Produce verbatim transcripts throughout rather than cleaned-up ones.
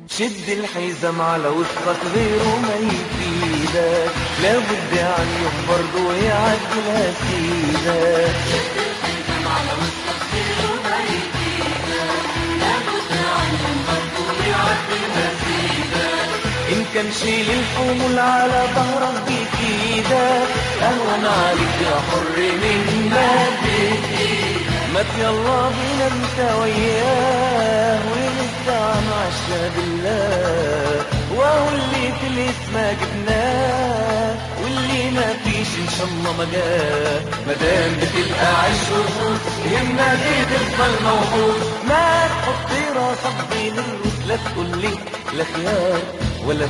شد الحزام على وسطك غيره ما يفيدك، لابد عن يوم برضه يعدلها سيدك. شد الحزام على وسطك غيره ما يفيدك، لابد عن يوم برضه يعدلها سيدك. إن كان شيل الحمول على ظهرك بإيدك، أهون عليك يا حر من مادة. مات يلا بينا انت وياه ونستعن عشنا بالله، وهو اللي في الاسم جبناه واللي ما فيش ان شاء الله ما جاه. مادام بتبقى عيش وفوت يهمنا ليه تفضل موجود، ما تحط راسك بين الروس، لا تقول لي لا خيار ولا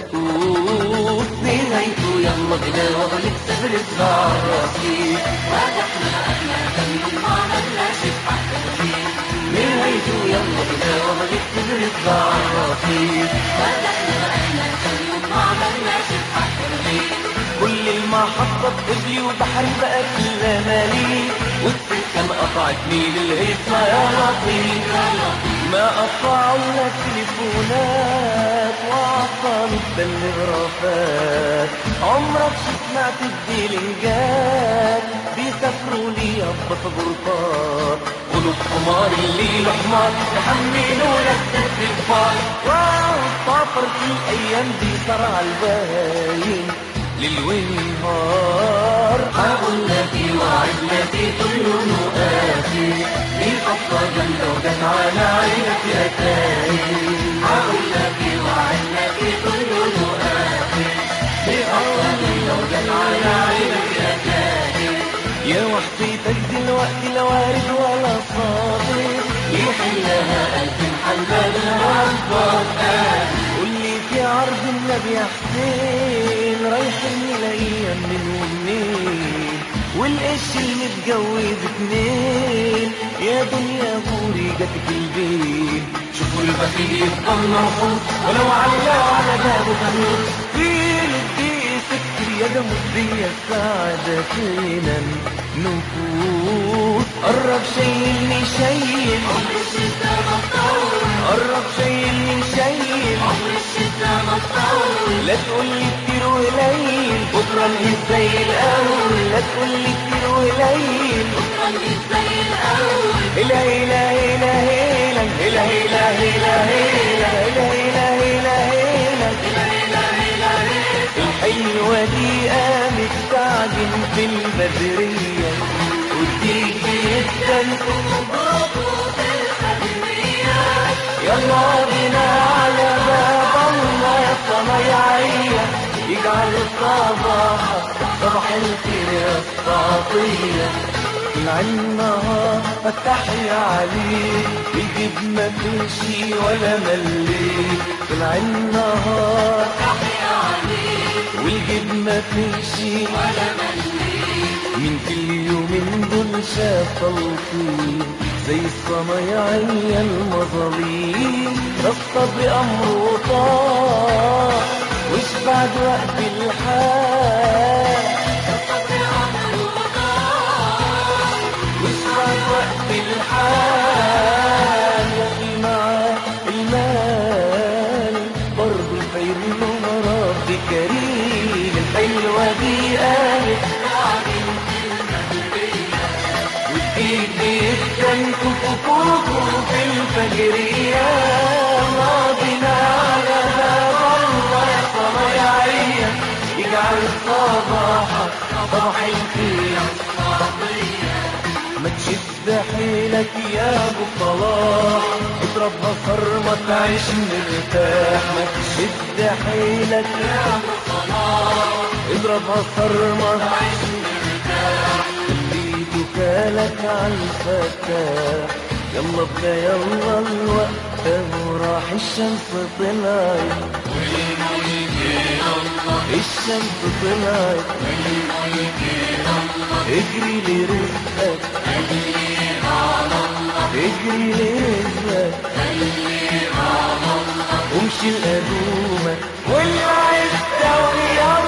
فقوس. نهايته يلا بينا وغلق سفر اسمع راسي، فتحنا أهلا كم ما عملناش بحق الخير. نهايته يلا بينا وغلق سفر اسمع راسي، فتحنا أهلا كم ما عملناش بحق الخير. كل المحطة قبلي وبحري بقى كلها مالي، والسكة مقطعت مين الهيصة يا لطيف. ما قطعوا لك تليفونات وعطلوا التلغرافات، عمرك شو سمعت الديلنجات بيسافروا لي يابا في غرفات. قلوب حمار الليل حمار يحملوا لك سد الفار، واو سافر في الايام دي صار عالباين ليل ونهار. هقول لك وعد لك كله مقاسي، في خطة جامدة وجت على عينك يا تايه. هقول لك وعد لك كله مقاسي، في خطة جامدة وجت على عينك يا تايه. يا وحدتك دلوقتي لا وارد ولا صادق، يحلها ألف محل بالعباد. قولي في عرض النبي يا حسين رايحين نلاقيها من ومنين، والقش المتجوز اتنين يا دنيا غوري جاتك البيت. شوفوا البخيل يفضل مرفوض ولو على على بابه فانوس. فين الدقيق سكر يا ده مدية السعادة فينا نفوس. قرب شايلني شايل عمر الشتا مطول، قرب شايلني شايل عمر الشتا مطول. لا تقولي كتير وقليل بكرة نهيب زي الأول، لا تقولي كتير وقليل بكرة نجيب زي الأول. هلا هلا هلا هلا هلا هلا هلا هلا هلا هلا هلا هلا. الحلوة دي قامت تعجن في البدرية وتيجي جدا مبروك الخدمية. يلا بينا على باب الله يا صنايعية، يجعل الصباح صباح الخير يا الصعطية. طلع النهار فتحي عليه الجيب ما تمشي ولا مليت، طلع النهار تحيا عليك والجيب ما تمشي ولا مليك. من كل يومين دول شاف تلطيف زي الصنايعية المظاليم، رصة بأمره طاق وش بعد وقت الحال، الصبر أمره طال، وش بعد وقت الحال. يا أخي معاه المال برضه الخير له مرض كريم. الحلوة دي قالت وتجيب جدا كوكو في الفجرية. ماضينا على باب الله يا صنايعية، يجعل الصباح صباح الخير. ما تشد حيلك يا ابو صلاح اضربها صرمة تعيش مرتاح، ما تشد حيلك يا أبو صلاح اضربها صرمة عيش مرتاح. خليت كالك عالفتاح. يلا بنا يلا الوقت وراح الشمس طلعت، والملك الله، الشمس طلعت والملك الله. اجري لرزقك خلي على الله، اجري لرزقك خلي على الله. وامشي لقدومك والعزة ويا